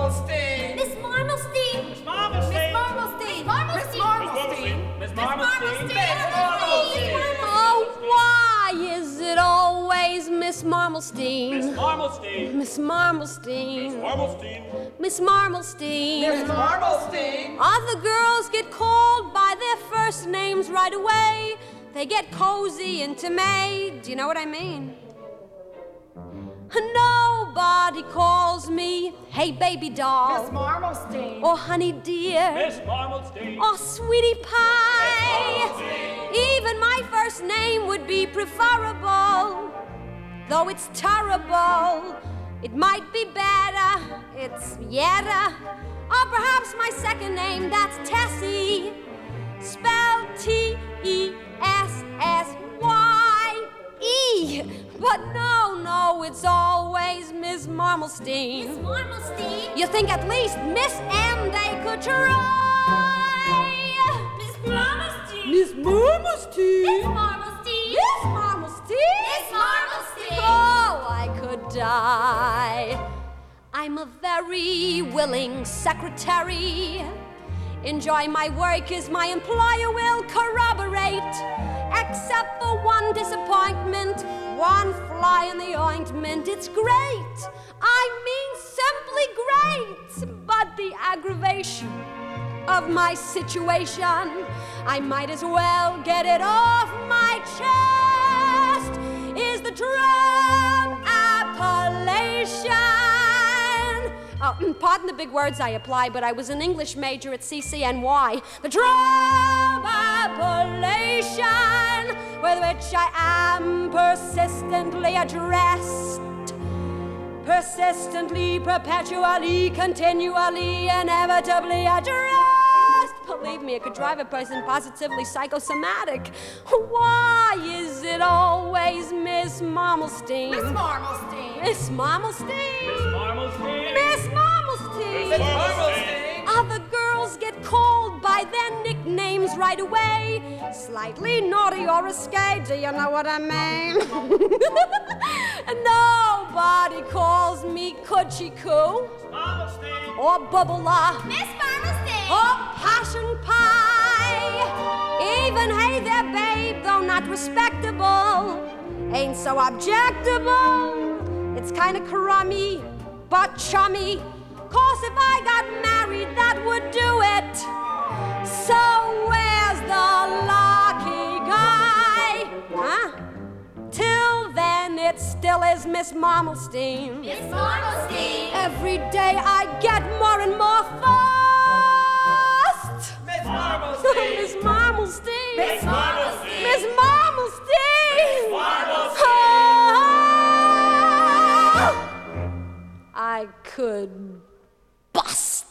Marmalstein. Miss Marmalstein. Miss Marmalstein. Miss Marmalstein. Miss Miss Marmalstein. Oh, why is it always Miss Marmalstein? Miss Marmalstein. Miss Marmalstein. Marmalstein. Miss Marmalstein. Miss Marmalstein. Other girls get called by their first names right away. They get cozy into May. Do you know what I mean? Nobody calls me, hey baby doll, Miss Marmalstein. or honey dear, Miss Marmalstein. or sweetie pie. Even my first name would be preferable, though it's terrible. It might be better, it's Yetta, or perhaps my second name, that's Tessie, spelled T-E-S-S-Y-E. But no, it's always Miss Marmalstein. Miss Marmalstein. You think at least Miss M they could try? Miss Marmalstein. Miss Marmalstein. Miss Marmalstein. Miss Marmalstein. Miss Marmalstein. Oh, I could die. I'm a very willing secretary. Enjoy my work as my employer will corroborate. Except for one disappointment, one fly in the ointment. It's great, I mean simply great. But the aggravation of my situation, I might as well get it off my chest, is the drum appellation. Oh, pardon the big words I apply, but I was an English major at CCNY. The drum appellation with which I am persistently addressed. Persistently, perpetually, continually, inevitably addressed. Believe me, it could drive a person positively psychosomatic. Why is it always Miss Marmalstein? Miss Marmalstein. Miss Marmalstein. Miss Marmalstein. Miss Marmalstein. Miss Marmalstein. Other girls get called by their nicknames right away. Slightly naughty or risque, do you know what I mean? Nobody calls me Coochie Coo Marmalstein. or Bubble-La Miss Marmalstein. or Passion Pie. Even Hey There Babe, though not respectable, ain't so objectable. It's kinda crummy, but chummy. 'Cause if I got married, that would do it. So where's the lucky guy? Huh? Till then, it still is Miss Marmalstein. Miss Marmalstein. Every day I get more and more fussed. Miss Marmalstein. Miss Marmalstein. Miss Marmalstein. Miss Marmalstein. Marmalstein. Oh! I could bust.